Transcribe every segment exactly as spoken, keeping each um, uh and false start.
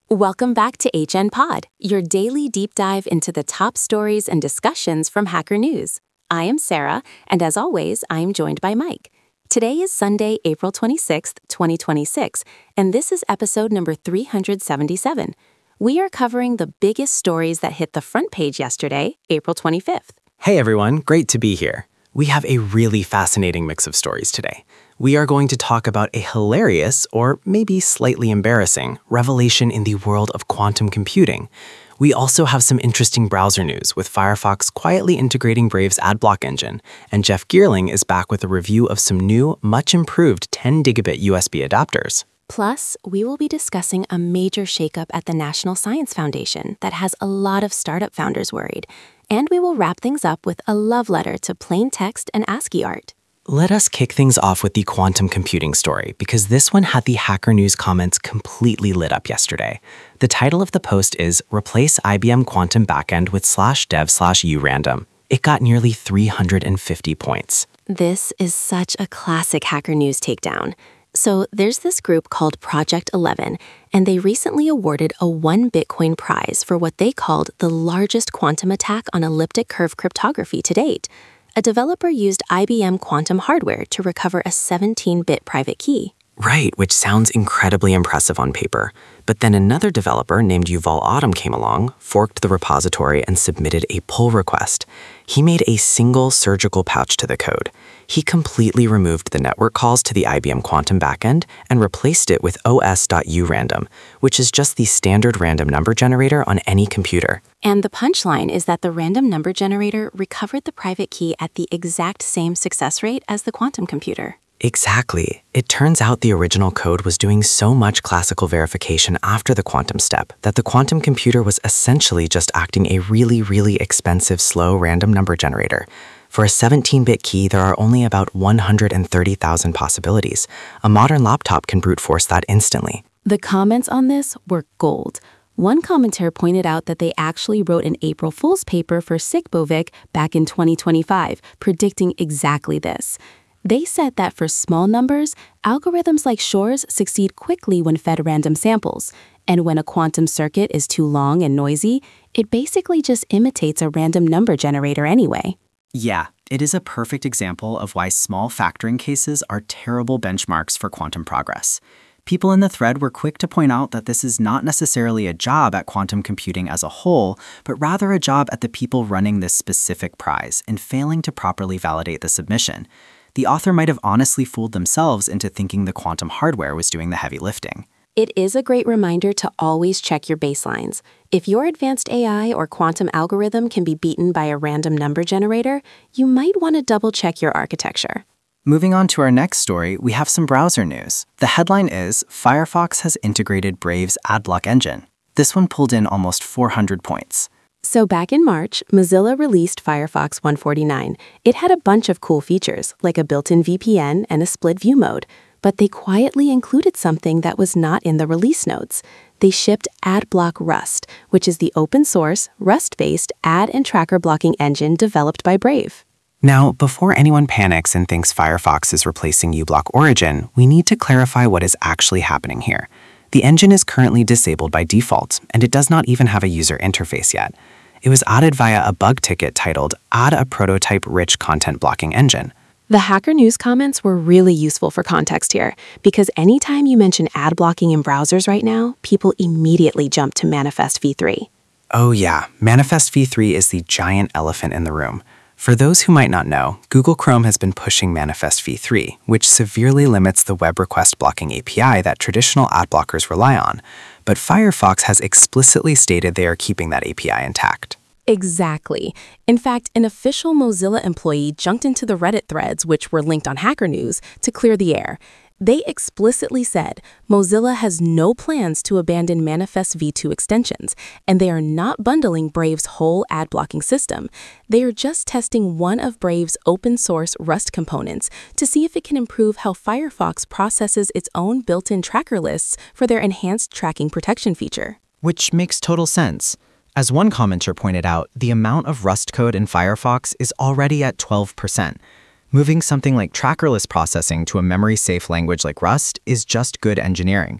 Welcome back to H N Pod, your daily deep dive into the top stories and discussions from Hacker News. I am Sarah, and as always, I am joined by Mike. Today is Sunday, April twenty-sixth, twenty twenty-six, and this is episode number three hundred seventy-seven. We are covering the biggest stories that hit the front page yesterday, April twenty-fifth. Hey everyone, great to be here. We have a really fascinating mix of stories today. We are going to talk about a hilarious, or maybe slightly embarrassing, revelation in the world of quantum computing. We also have some interesting browser news, with Firefox quietly integrating Brave's AdBlock engine, and Jeff Geerling is back with a review of some new, much improved ten gigabit U S B adapters. Plus, we will be discussing a major shakeup at the National Science Foundation that has a lot of startup founders worried. And we will wrap things up with a love letter to plain text and ASCII art. Let us kick things off with the quantum computing story, because this one had the Hacker News comments completely lit up yesterday. The title of the post is Replace I B M Quantum Backend with slash dev slash urandom. It got nearly three hundred fifty points. This is such a classic Hacker News takedown. So there's this group called Project eleven, and they recently awarded a one Bitcoin prize for what they called the largest quantum attack on elliptic curve cryptography to date. A developer used I B M quantum hardware to recover a seventeen bit private key. Right, which sounds incredibly impressive on paper. But then another developer named Yuval Autumn came along, forked the repository, and submitted a pull request. He made a single surgical patch to the code. He completely removed the network calls to the I B M Quantum backend and replaced it with O S dot U random, which is just the standard random number generator on any computer. And the punchline is that the random number generator recovered the private key at the exact same success rate as the quantum computer. Exactly. It turns out the original code was doing so much classical verification after the quantum step that the quantum computer was essentially just acting a really, really expensive, slow random number generator. For a seventeen bit key, there are only about one hundred thirty thousand possibilities. A modern laptop can brute force that instantly. The comments on this were gold. One commenter pointed out that they actually wrote an April Fool's paper for SIGBOVIC back in twenty twenty-five, predicting exactly this. They said that for small numbers, algorithms like Shor's succeed quickly when fed random samples. And when a quantum circuit is too long and noisy, it basically just imitates a random number generator anyway. Yeah, it is a perfect example of why small factoring cases are terrible benchmarks for quantum progress. People in the thread were quick to point out that this is not necessarily a job at quantum computing as a whole, but rather a job at the people running this specific prize and failing to properly validate the submission. The author might have honestly fooled themselves into thinking the quantum hardware was doing the heavy lifting. It is a great reminder to always check your baselines. If your advanced A I or quantum algorithm can be beaten by a random number generator, you might want to double-check your architecture. Moving on to our next story, we have some browser news. The headline is, Firefox has integrated Brave's AdBlock engine. This one pulled in almost four hundred points. So back in March, Mozilla released Firefox one forty-nine. It had a bunch of cool features, like a built-in V P N and a split view mode. But they quietly included something that was not in the release notes. They shipped AdBlock Rust, which is the open-source, Rust-based ad and tracker blocking engine developed by Brave. Now, before anyone panics and thinks Firefox is replacing uBlock Origin, we need to clarify what is actually happening here. The engine is currently disabled by default, and it does not even have a user interface yet. It was added via a bug ticket titled Add a Prototype-Rich Content Blocking Engine. The Hacker News comments were really useful for context here, because anytime you mention ad blocking in browsers right now, people immediately jump to Manifest v three. Oh yeah, Manifest v three is the giant elephant in the room. For those who might not know, Google Chrome has been pushing Manifest v three, which severely limits the web request blocking A P I that traditional ad blockers rely on. But Firefox has explicitly stated they are keeping that A P I intact. Exactly. In fact, an official Mozilla employee jumped into the Reddit threads, which were linked on Hacker News, to clear the air. They explicitly said Mozilla has no plans to abandon Manifest v two extensions, and they are not bundling Brave's whole ad blocking system. They are just testing one of Brave's open-source Rust components to see if it can improve how Firefox processes its own built-in tracker lists for their enhanced tracking protection feature. Which makes total sense. As one commenter pointed out, the amount of Rust code in Firefox is already at twelve percent. Moving something like trackerless processing to a memory-safe language like Rust is just good engineering.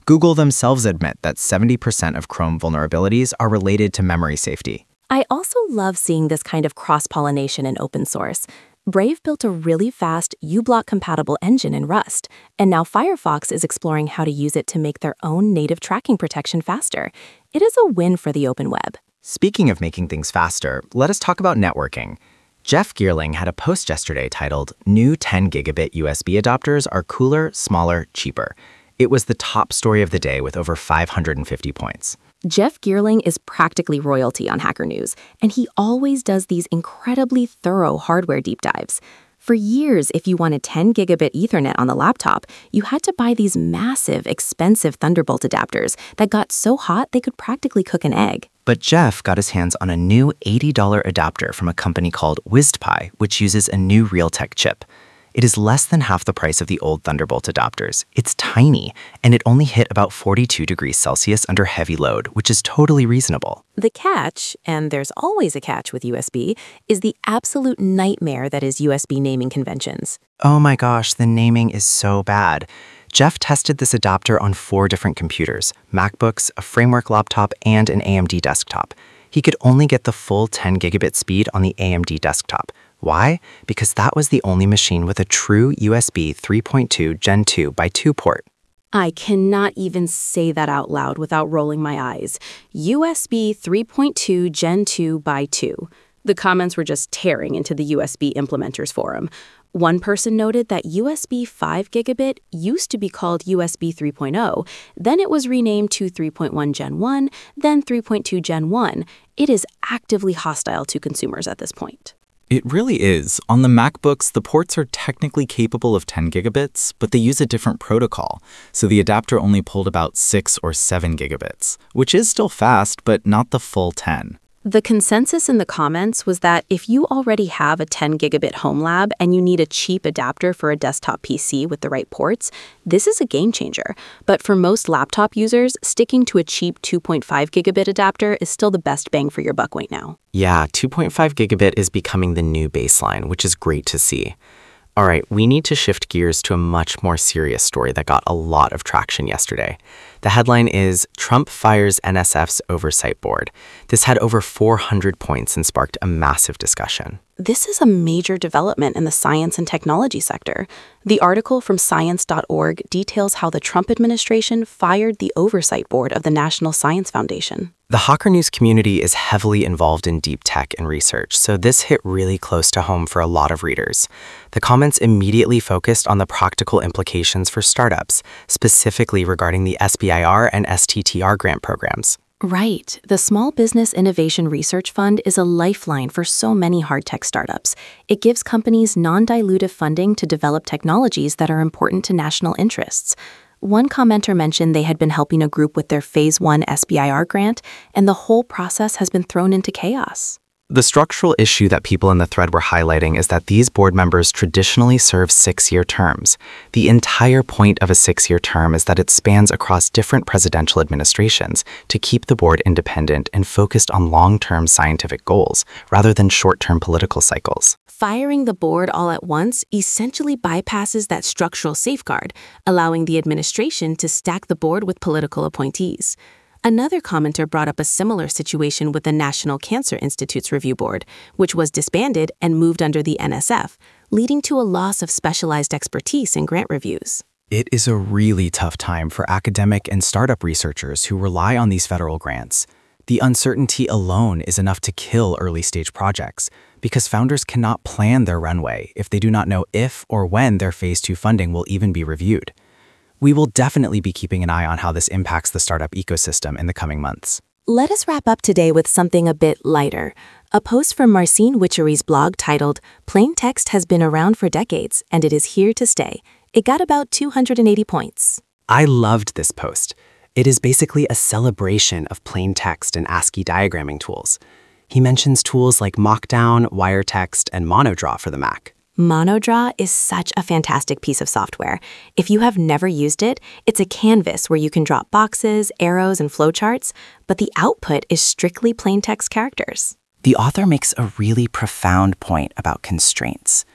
Google themselves admit that seventy percent of Chrome vulnerabilities are related to memory safety. I also love seeing this kind of cross-pollination in open source. Brave built a really fast uBlock-compatible engine in Rust, and now Firefox is exploring how to use it to make their own native tracking protection faster. It is a win for the open web. Speaking of making things faster, let us talk about networking. Jeff Geerling had a post yesterday titled, "New ten gigabit U S B adapters are cooler, smaller, cheaper." It was the top story of the day with over five hundred fifty points. Jeff Geerling is practically royalty on Hacker News, and he always does these incredibly thorough hardware deep dives. For years, if you wanted ten gigabit Ethernet on the laptop, you had to buy these massive, expensive Thunderbolt adapters that got so hot they could practically cook an egg. But Jeff got his hands on a new eighty dollar adapter from a company called WizPi, which uses a new Realtek chip. It is less than half the price of the old Thunderbolt adapters. It's tiny, and it only hit about forty-two degrees Celsius under heavy load, which is totally reasonable. The catch, and there's always a catch with U S B, is the absolute nightmare that is U S B naming conventions. Oh my gosh, the naming is so bad. Jeff tested this adapter on four different computers, MacBooks, a Framework laptop, and an A M D desktop. He could only get the full ten gigabit speed on the A M D desktop. Why? Because that was the only machine with a true U S B three point two Gen two by two port. I cannot even say that out loud without rolling my eyes. U S B three point two Gen two by two. The comments were just tearing into the U S B implementers forum. One person noted that U S B five gigabit used to be called U S B three point oh, then it was renamed to three point one Gen one, then three point two Gen one. It is actively hostile to consumers at this point. It really is. On the MacBooks, the ports are technically capable of ten gigabits, but they use a different protocol, so the adapter only pulled about six or seven gigabits, which is still fast, but not the full ten. The consensus in the comments was that if you already have a ten gigabit home lab and you need a cheap adapter for a desktop P C with the right ports, this is a game changer. But for most laptop users, sticking to a cheap two point five gigabit adapter is still the best bang for your buck right now. Yeah, two point five gigabit is becoming the new baseline, which is great to see. All right, we need to shift gears to a much more serious story that got a lot of traction yesterday. The headline is Trump fires N S F's oversight board. This had over four hundred points and sparked a massive discussion. This is a major development in the science and technology sector. The article from science dot org details how the Trump administration fired the oversight board of the National Science Foundation. The Hacker News community is heavily involved in deep tech and research, so this hit really close to home for a lot of readers. The comments immediately focused on the practical implications for startups, specifically regarding the S B I R and S T T R grant programs. Right. The Small Business Innovation Research Fund is a lifeline for so many hard tech startups. It gives companies non-dilutive funding to develop technologies that are important to national interests. One commenter mentioned they had been helping a group with their Phase one S B I R grant, and the whole process has been thrown into chaos. The structural issue that people in the thread were highlighting is that these board members traditionally serve six-year terms. The entire point of a six-year term is that it spans across different presidential administrations to keep the board independent and focused on long-term scientific goals, rather than short-term political cycles. Firing the board all at once essentially bypasses that structural safeguard, allowing the administration to stack the board with political appointees. Another commenter brought up a similar situation with the National Cancer Institute's review board, which was disbanded and moved under the N S F, leading to a loss of specialized expertise in grant reviews. It is a really tough time for academic and startup researchers who rely on these federal grants. The uncertainty alone is enough to kill early-stage projects, because founders cannot plan their runway if they do not know if or when their Phase two funding will even be reviewed. We will definitely be keeping an eye on how this impacts the startup ecosystem in the coming months. Let us wrap up today with something a bit lighter. A post from Marcin Witchery's blog titled, "Plain Text has been around for decades, and it is here to stay." It got about two hundred eighty points. I loved this post. It is basically a celebration of plain text and ASCII diagramming tools. He mentions tools like Mockdown, WireText, and MonoDraw for the Mac. MonoDraw is such a fantastic piece of software. If you have never used it, it's a canvas where you can drop boxes, arrows, and flowcharts, but the output is strictly plain text characters. The author makes a really profound point about constraints.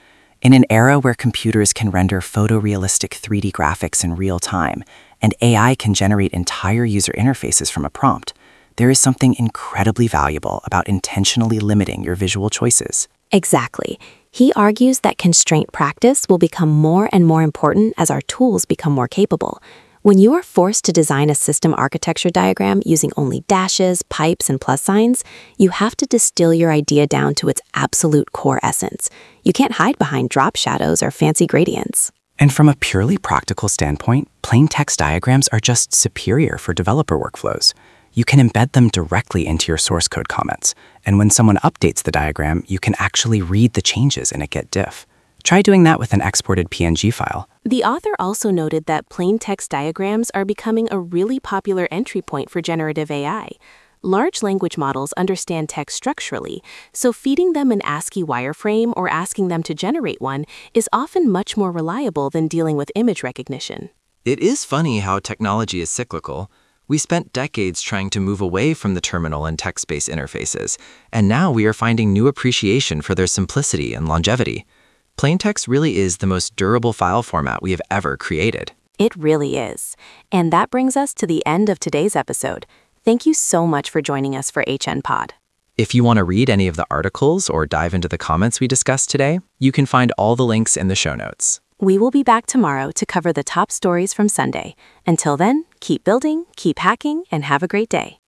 In an era where computers can render photorealistic three D graphics in real time, and A I can generate entire user interfaces from a prompt, there is something incredibly valuable about intentionally limiting your visual choices. Exactly. He argues that constraint practice will become more and more important as our tools become more capable. When you are forced to design a system architecture diagram using only dashes, pipes, and plus signs, you have to distill your idea down to its absolute core essence. You can't hide behind drop shadows or fancy gradients. And from a purely practical standpoint, plain text diagrams are just superior for developer workflows. You can embed them directly into your source code comments, and when someone updates the diagram, you can actually read the changes in a Git diff. Try doing that with an exported P N G file. The author also noted that plain text diagrams are becoming a really popular entry point for generative A I. Large language models understand text structurally, so feeding them an ASCII wireframe or asking them to generate one is often much more reliable than dealing with image recognition. It is funny how technology is cyclical. We spent decades trying to move away from the terminal and text-based interfaces, and now we are finding new appreciation for their simplicity and longevity. Plain text really is the most durable file format we have ever created. It really is. And that brings us to the end of today's episode. Thank you so much for joining us for H N Pod. If you want to read any of the articles or dive into the comments we discussed today, you can find all the links in the show notes. We will be back tomorrow to cover the top stories from Sunday. Until then, keep building, keep hacking, and have a great day.